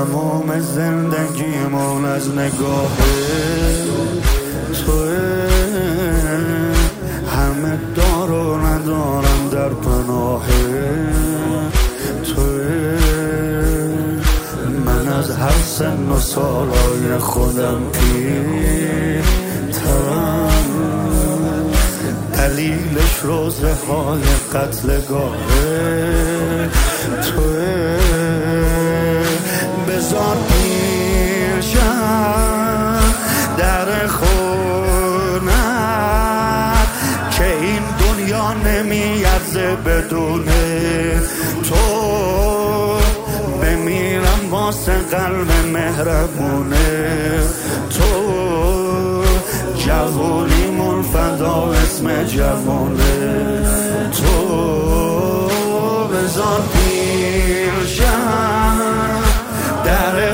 تمام زندگیمون از نگاه توه، همه دار و ندارم در پناه توه. من از هر سن و سالای خودم پیرترم، دلیلش روزه های قتلگاه توه. بذار پیشم در خونم که این دنیا نمیارزه بدون تو. بمیرم واسه قلب مهربونه تو. جوونیمون فدا اسم جوونه تو. بذار پیشم در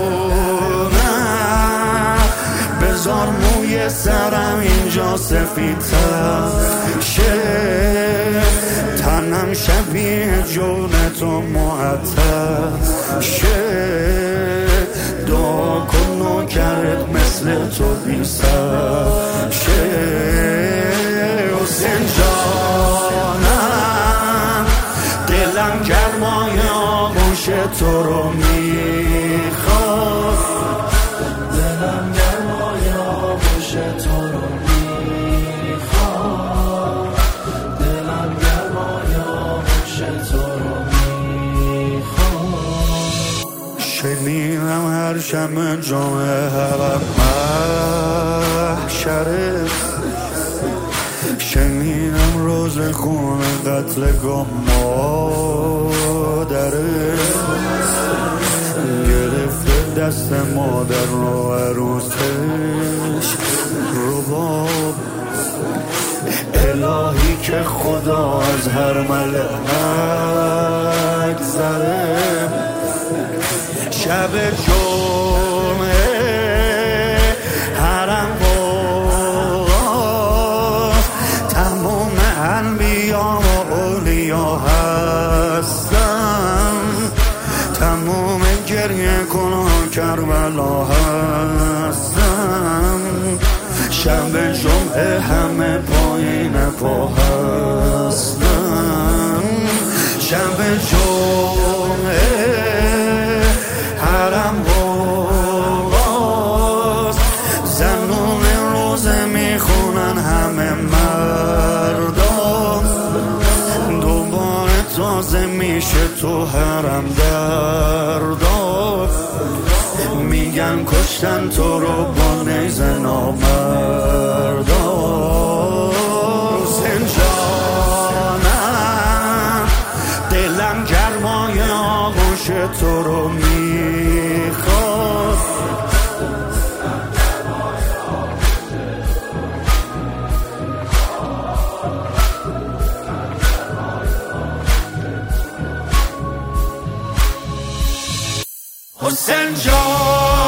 خونم، بذار موی سرم اینجا سفیدتر شه، تنم شبیه جون تو معطر شه. دعا کن نوکرت مثل تو بی سر شه. حسین جانم دلم گرمای آغوش تو رو میخواد، دلم گرمای آغوش تو رو میخواد، دلم گرمای آغوش تو رو میخواد. شنیدم هر شب جمعه حرم محشره، شنیدم روز خون قتلگاه مادره، گرفته دست مادر رو عروسش رباب. الهی که خدا از هر ملک زره، شب جمعه حرم باز، تمام انبیا و اولیا هستن، تمام گریه کنان کربلا هستن. شب جمعه همه پایین پا هستن، شب جمعه حرم باز، زنون روزه میخونن همه مردان. دوباره تازه میشه تو حرم دردان، میگن کشتن تو رو با نیز نامردان. حسین جانم دلم گرمای آغوش تو رو میخواد، حسین جان